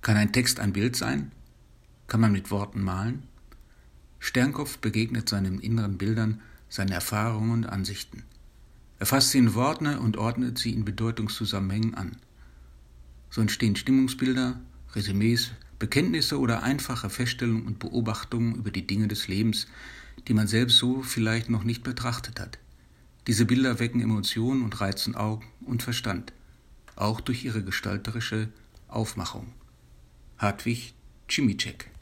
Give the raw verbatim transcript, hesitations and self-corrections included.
Kann ein Text ein Bild sein? Kann man mit Worten malen? Sternkopf begegnet seinen inneren Bildern, seinen Erfahrungen und Ansichten. Er fasst sie in Worte und ordnet sie in Bedeutungszusammenhängen an. So entstehen Stimmungsbilder, Resümees, Bekenntnisse oder einfache Feststellungen und Beobachtungen über die Dinge des Lebens, die man selbst so vielleicht noch nicht betrachtet hat. Diese Bilder wecken Emotionen und reizen Augen und Verstand, auch durch ihre gestalterische Aufmachung. Hartwig Cimicek.